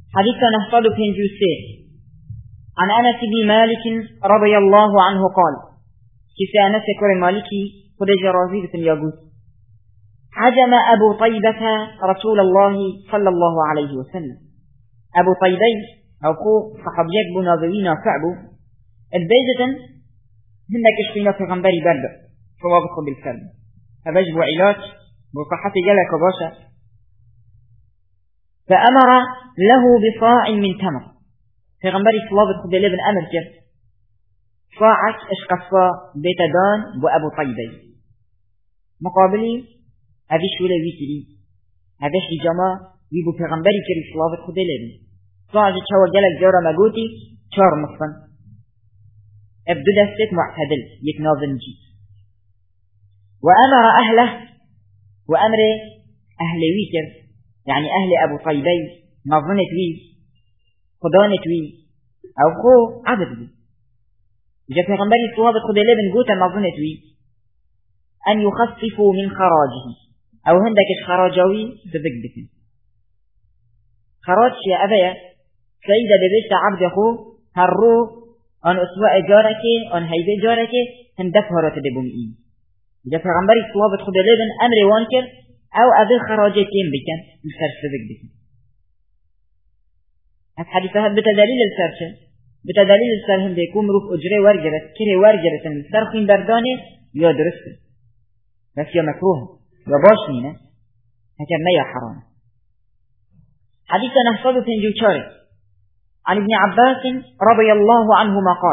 حديث نحفظ بنجوسي عن أنس بن مالك رضي الله عنه قال كيف أنس كور مالكي خدج رازيبة يقول حجم أبو طيبة رسول الله صلى الله عليه وسلم. أبو طيبي أو خو صحابيك بناظرين كعبو البيزة هنك اشفينا في غنبري برد فوابط بالكلم فبجب علاج بصحة جلك باشا فأمر له بصاع من تمر في غنبري صلابة خد لبن أمر كيف صاعك اشقصا بيتدان بأبو طيبي مقابلي هذيش ولا ويتري هذيش لجماع ويبو في غنبري كري صلابة خد لبن صاعك شوى جلك جورا مقوتي شار مصفن ابدو دستك معتدل يتناظم جي وأمر أهله وأمر أهل ويتر يعني أهل أبو طيبي نظنت وي خدانت وي أو خو عبد وي جاء في غنبري صلابة خد لبن قوتا نظنت وي أن يخففوا من خراجه أو هندك الخراجوي بذكبتن خراج يا أبايا سيدة ببيت عبد أخو هرو أن أسواء جارك أن هيبي جارك هندف هرات دبومئين جاء في غنبري صلابة خد لبن أمر وانكر أو أبي خراجتين بكن الفرش بكن الحديثة بتدليل الفرش بتدليل السرهم بيكون مروف أجري ورجرت كري ورجرت السرخين برداني يا درست بس يا مكروه يا باشنينة هكذا ما يا حرام. حديثة نحفظ تنجو شاري عن ابن عباس رضي الله عنهما قال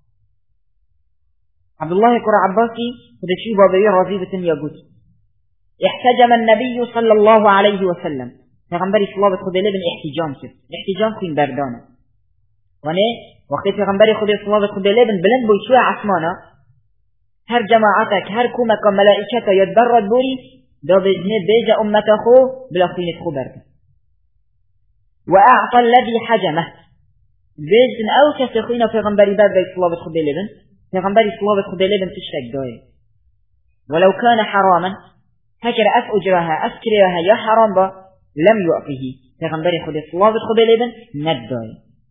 عبد الله كرة عباسي ودشي بابي رضيبة يقول احتجم النبي صلى الله عليه وسلم پیغمبر صلوات خدا لبن احتجام کن بردانه ونه وقتی پیغمبر خدا صلوات خدا لبن بلند بوی شوی عثمانه هر جماعتك هر کومک ملائکت یاد برد بوری دا بجنه بیج امت خو بلا خینت خو برد و اعطى الذي حجمه بیجن او کسی خوینا پیغمبری برد بی صلوات خدا لبن پیغمبر صلوات خدا لبن تشتک دای ولو كان حراما هكذا أجرها أسكرها يا حرام با لم يؤفه پیغمبر خود صلوات خود لبن ندای.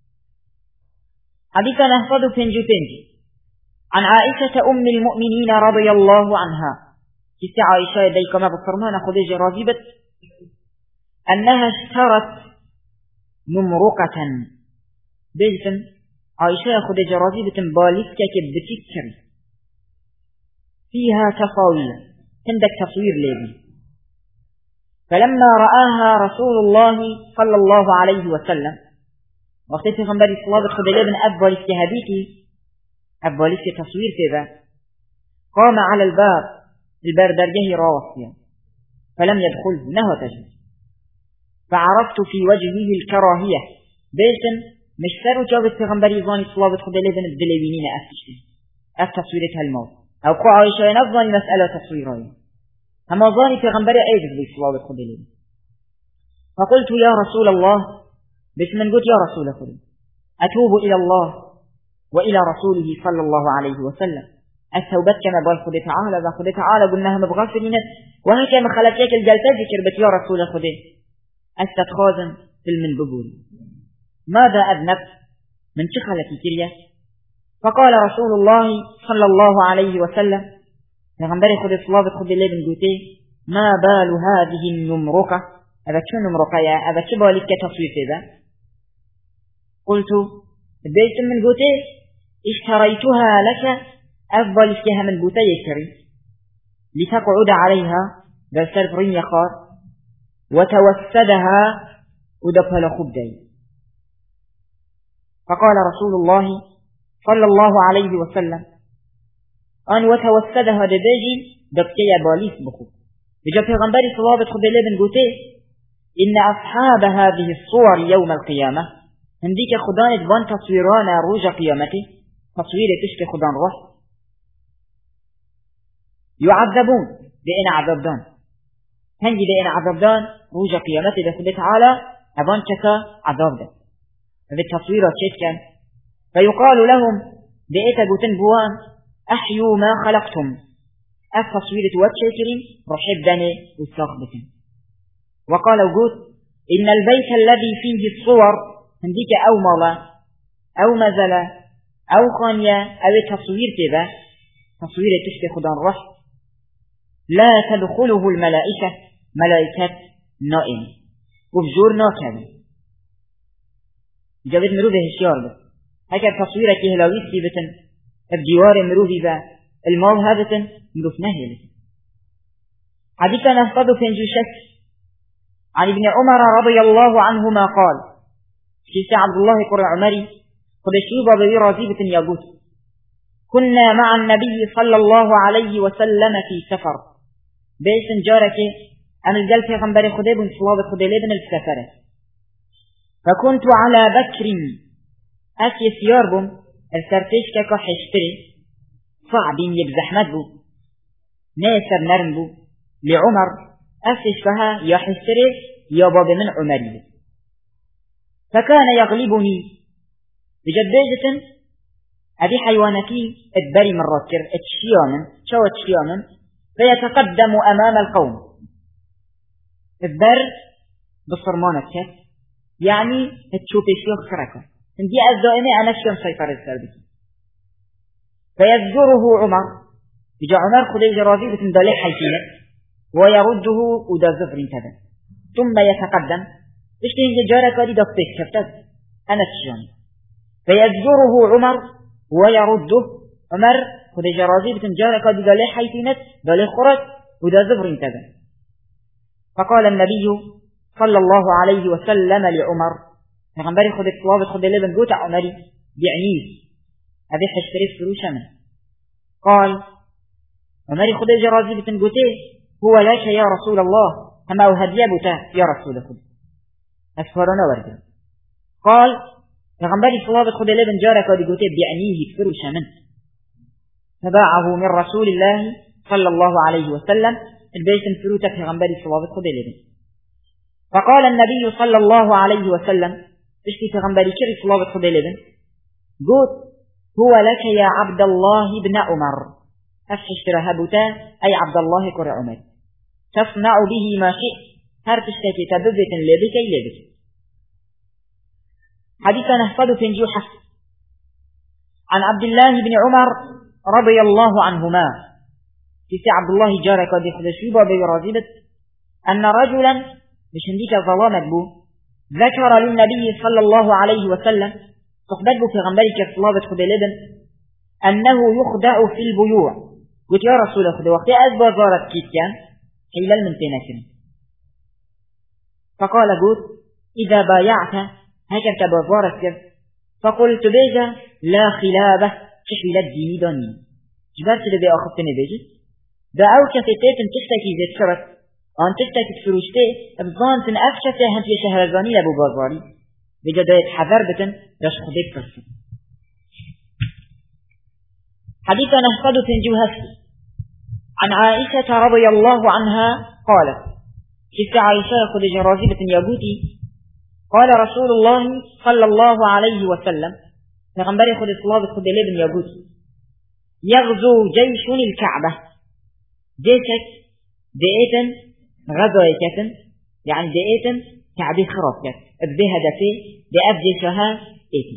حديثا نحفظ پنجو عن عائشة أم المؤمنين رضي الله عنها كيف عائشة ديكما بفرمان خديج راضبت أنها اشترت نمرقة بيجتن عائشة خديج راضبت بالسكة بتكر فيها تصاوير عندك تصوير لبن فلما رآها رسول الله صلى الله عليه وسلم وقت في غنبر الصلاة خد لبن أبوال استهديكي أبوال تصوير كذا قام على الباب درجه راوسيا فلم يدخله نهو تجد فعرفت في وجهه الكراهية بيشتن مشتروا جابت في غنبر الصلاة خد لبن الدلوينين أفتشتن أفتصويرتها الموت أو قاعة عائشة نفضل مسألة تصويرين أما ظاني في غنبري أيضا بالصلاة الخدلين فقلت يا رسول الله بسم قلت يا رسول الله أتوب إلى الله وإلى رسوله صلى الله عليه وسلم التوبت كما بالخد تعالى وخد تعالى قلناها مبغفرين وهكذا خلتك الجلسة ذكربت يا رسول الله أستدخاذا في المنببول ماذا أذنبت من شخلة كرية فقال رسول الله صلى الله عليه وسلم پیغمبر خود صلوات خود لبن گوته ما بال هذه النمرقة هذا چه نمرقه يا هذا چه بالك تصوير كذا قلت بيت من گوته اشتريتها لك أفضل فيها من گوته يشتري لتقعد عليها بالسرف رين يخار وتوسدها ودفل خبدي فقال رسول الله صلى الله عليه وسلم أن وتوسدها دباجي دبكي باليس بخو بجا پیغمبر صلوات خود لبن قوته إن أصحاب هذه الصور يوم القيامة هنديك خدان وان تصويرانا روج قيامته تصوير تشك خدان روح يعذبون بإن عذابدان هندي بإن عذابدان روج قيامته بخد تعالى أبان شكا عذاب ده بالتصويرات شكا فيقال لهم بإيتا قوتن بوان أحيوا ما خلقتم التصوير واتشكرين رحب داني وستاخبتين وقال وقود إن البيت الذي فيه الصور هنديك أو مالا أو مزلا أو خانية أو تصوير تبا تصوير تشتي خدان روح لا تدخله الملائكة ملائكة نائم وبجور ناكم جابت مروفه الشيار بس هكذا تصويرك هلاويسي بتن الجوار مروفي با المال هابتن مروف نهي حديثا نفتض في انجوشك عن ابن عمر رضي الله عنهما قال كيسي عبد الله قرع عمري قد الشيبة بذي رازيبة يقول كنا مع النبي صلى الله عليه وسلم في سفر بيش جارك أنا الجل في غنبري خديب صلابة خديلين السفرة فكنت على بكر أسي سياربهم السرتيش كاكو حشتري صعبين يبزحمت بو ناسر نرم بو لعمر أسيش فها يا حشتري يا باب من عمري فكان يغلبني بجدجة أبي حيوانكي اتبري من راتكر اتشياما فيتقدم أمام القوم اتبر بصرمانك يعني تشوفي شيخ خركة عندي الدائمة أنا شيء مسيطر السلبي فيزجره عمر يجي عمر خذ الجرازي بتندلي حيثية ويرده ودا زفر انتبه ثم يتقدم تشتهي جارك ودي دفتك شفتت أنا الشيء فيزجره عمر ويرده عمر خذ الجرازي بتنجارك ودي دلي حيثية دلي خرج ودا زفر انتبه فقال النبي صلى الله عليه وسلم لعمر فغنبري خذ الصواب خذ اللبن قوت عمري بعنيه أبي حشتري فروشا منه قال عمري خذ الجرازي بتنقوته هو لك يا رسول الله كما أهدي بتا يا رسول الله أسفرنا ورده قال فغنبري صواب خذ اللبن جارك ودقوته بعنيه فروشا منه فباعه من رسول الله صلى الله عليه وسلم البيت فروتك فغنبري صواب خذ اللبن فقال النبي صلى الله عليه وسلم اشتي تغنبري كري صلابة خديلبن قلت هو لك يا عبد الله بن عمر أفشتر هبتا أي عبد الله كر عمر تصنع به ما شئت هرتشتكي تبذت لبكي لبك حديثا نحفظ تنجو حفظ عن عبد الله بن عمر رضي الله عنهما كيسي عبد الله جارك ودي خدشيبا بيرازيبت أن رجلا مش هنديك ظلامك بو ذكر للنبي صلى الله عليه وسلم صحبت بو في غنبريك صلابة خدلبن أنه يخدع في البيوع قلت يا رسول الله خدع وقت أزبا زارت كيتيان حيلا المنتينة فقال قلت إذا بايعت هكذا تبازارت كذ فقلت بيجا لا خلابة كحل الديني داني جبرت لدي أخذتني بيجي دعوك في تيتن تشتكي زي الشرط أن تشتكي فروشته بظانتن أفشته هنتي شهرزاني لابو بازاري بجداية حذر بتن رش خديك قصة حديثا نهفض تنجو هفت عن عائشة رضي الله عنها قالت كيف عائشة خد جرازي بتن يابوتي قال رسول الله صلى الله عليه وسلم فغنبري خد الصلاة خد لابن يابوتي يغزو جيش الكعبة جيشك دقيتا غزوة يعني دقيتا كعبي خراب بها دفي بأفجي شها إيتي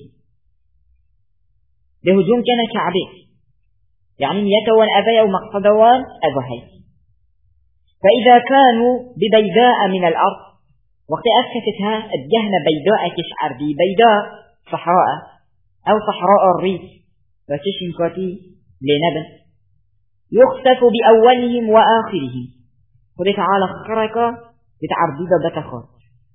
بهجوم كان كعبي يعني يتوان أبي أو مقصدوان أبهي فإذا كانوا ببيداء من الأرض وقت أسكتتها الجهنة بيداء كشعر دي بيداء صحراء أو صحراء الريف فتشن كاتي لنبن يخسف بأولهم وآخرهم خذ تعالى خركة يتعرضي بتخاط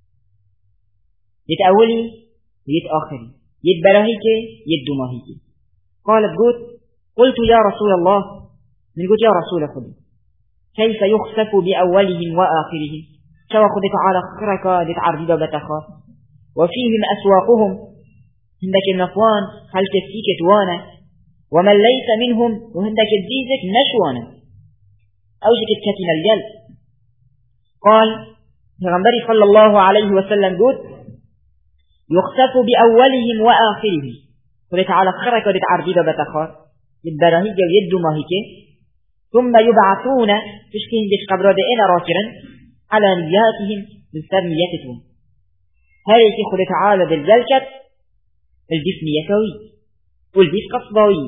يتأولي يتآخري يتبرهيك يتدماهيك قالت قلت يا رسول الله من قلت يا رسول خذ كيف يخسف بأولهم وآخرهم شو خذ تعالى خركة يتعرضي بتخاط وفيهم أسواقهم عندك النفوان هل كفيك توانا ومن ليس منهم وعندك الديزك نشوانا أوجك الكتن الجل قال النبي صلى الله عليه وسلم قلت يخسف بأولهم وآخرهم قلت على خرك ودت عرضيدة بتخار يتبرهيك ويدو ماهيك ثم يبعثون تشكين جيش قبرة دائنا راكرا على نياتهم من سر نياتهم هايكي خد تعالى بالجلكت الجسم يكوي والجسم قصبوي.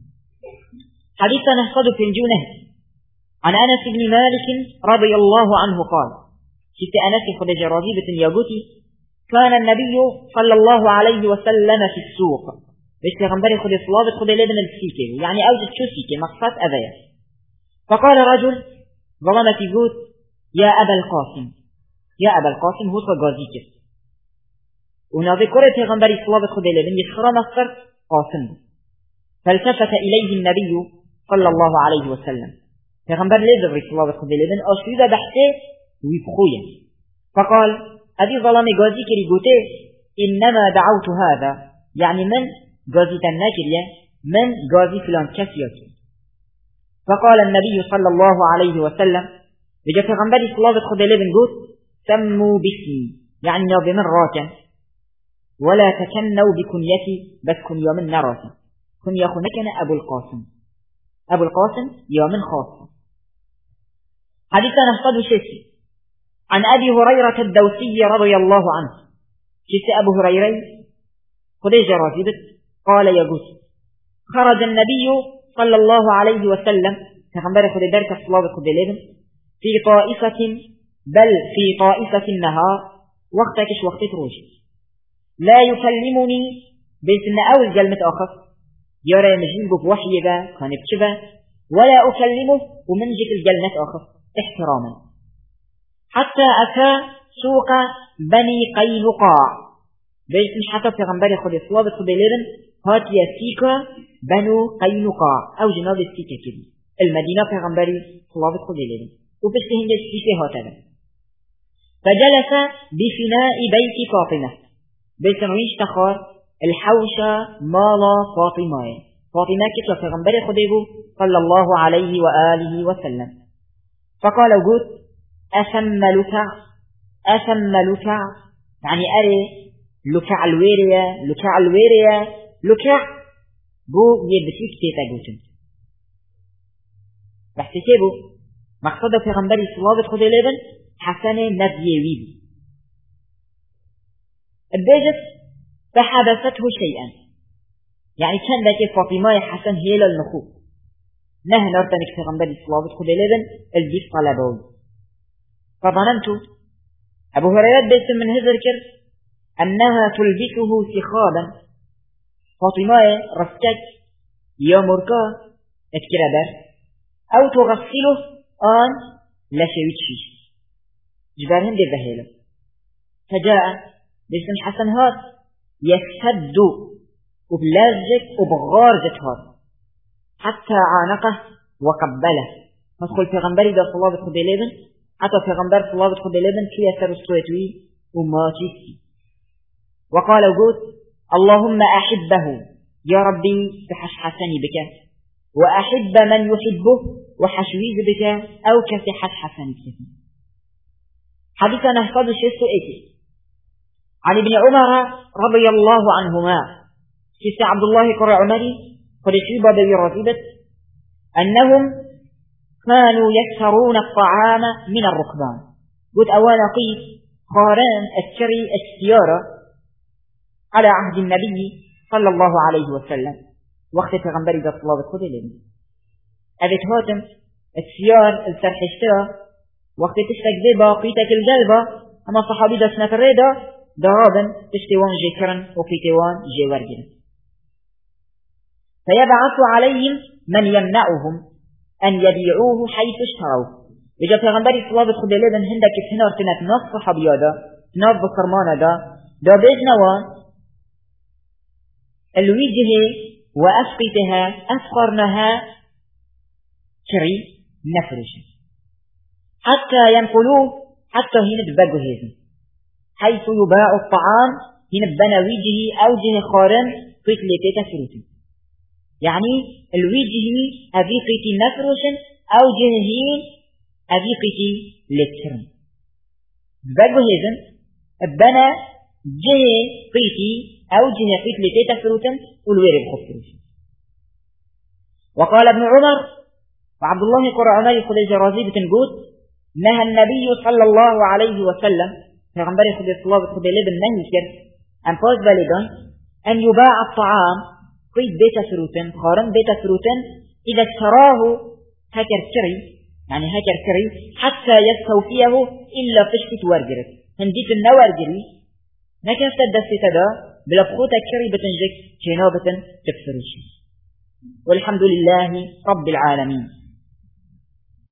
حديثا نحصد في الجنة عن أنس بن مالك رضي الله عنه قال شت أنس خد جرازيبة يقوتي كان النبي صلى الله عليه وسلم في السوق بس لغنبري خد الصلابة خد لبن السيكي يعني أوجد شو سيكي مقصات أبايا. فقال رجل ظلمت يقول يا أبا القاسم يا أبا القاسم هو صغازيك ونذكرت لغنبري صلابة خد لبن يسخر مصر قاسم. فالتفت إليه النبي صلى الله عليه وسلم لغنبر لذر صلابة خد لبن أشريد بحثه ويبخويا. فقال أبي ظلم غازيك ريقوته إنما دعوت هذا يعني من غازي الناكرية من غازي فلان كسيوك. فقال النبي صلى الله عليه وسلم بجاء غنبري صلابة خد لبن قوت سموا باسمي يعني نوبي من راكا ولا تكنوا بكنيتي بس كن يوم نراكا كن يخنكنا أبو القاسم أبو القاسم يوم خاص. حديثنا نحصد شيء عن أبي هريرة الدوسي رضي الله عنه شيء أبو هريرة خديجة رازبت قال يقول خرج النبي صلى الله عليه وسلم تخبر خد درك الصلاة خد لبن في طائفة بل في طائفة النهار وقتكش وقت روش لا يكلمني بيسن أول كلمة آخر يرى مجيبه بوحي ذا كان بكبه ولا أكلمه ومن جيت الجلمة آخر احتراما حتى أتى سوق بني قينقاع بيسن حتى في غنبري خد الصلاة خد لبن هات يسيكا بنو قينقاع أو جناب السيكا كده المدينة في غنبري صلاة خد لبن وبستهن السيكا هاتنا. فجلس بفناء بيت فاطمة بيسنويش تخار الحوشة مالا فاطمة كتلا في غنبري خديبه صلى الله عليه وآله وسلم. فقال وقود أسم لكع يعني أري لكع الويرية لكع بو يبسيك تيتا قوتن بحتسيبه مقصده في غنبري صلابة خدي لبن حسن نبي ويبي البيجت فحدثته شيئا يعني كان ذاك فاطمة حسن هي للنخوب نهى نرتنك في غنبري صلابة خدي لبن الجيف طلبوي. فظننت أبو هريرة بيت من هذا أنها تلبسه سخابا فاطمة رفتك يامركا اتكرابر أو تغسله آن لا شويتشي جبارهم دي ذهيله. فجاء باسم حسن هاد يسد وبلازك وبغارجة هاد حتى عانقه وقبله. فادخل في غنبري دا صلابة خدي لبن حتى في غنبر صلابة خدي لبن كي يسر السويتوي وما جيسي. وقال وقود اللهم أحبه يا ربي بحش حسني بك وأحب من يحبه وحشويز بك أو كسحش حسني بك. حديثنا نحفظ شيء عن ابن عمر رضي الله عنهما سيس عبد الله قرع عمري قد شيبا براتبة أنهم كانوا يكسرون الطعام من الركبان. قلت أولا قيد قاران الشري السيارة على عهد النبي صلى الله عليه وسلم وقت تغنبري ذا صلاة خذ لهم أبت هاتم السيار السرحشتها وقت تشتك باقيتك الجلبة أما صحابي دا سنة الريدة درابا تشتوان جيكرا وقيتوان جيورجن فيبعث عليهم من يمنعهم أن يبيعوه حيث اشتروه. إجا تغنبري صلاة خذ لهم هندك تنار تنات نص صحابي دا تنار بصرمان دا بيجنوان الوجه وأسقطها أسقرنها شري نفرش حتى ينقلوه حتى هنا تبقوا هذا حيث يباع الطعام هنا بنا وجهه أو جه خارن قيت لتيتا فروتي يعني الوجه أبي قيتي نفرش أو جهين أبي قيتي لترن تبقوا هذا بنا جه قيتي أو جه قيت لتيتا فروتن والوير بخفروش. وقال ابن عمر وعبد الله قرأ عمر يقول الجرازي بتنقود نهى النبي صلى الله عليه وسلم پیغمبر خدا صلی الله علیه و سلم نهی کرد ام پاس بلدان ان يباع الطعام قيد بيت فروتن خارن بيت فروتن اذا اشتراه هكر كري يعني هكر كري حتى يستوفيه الا فشكت ورجرت هنديت النورجري نكفت الدست تدا بلا بخوتا كري بتنجك جنابة تفسرش والحمد لله رب العالمين.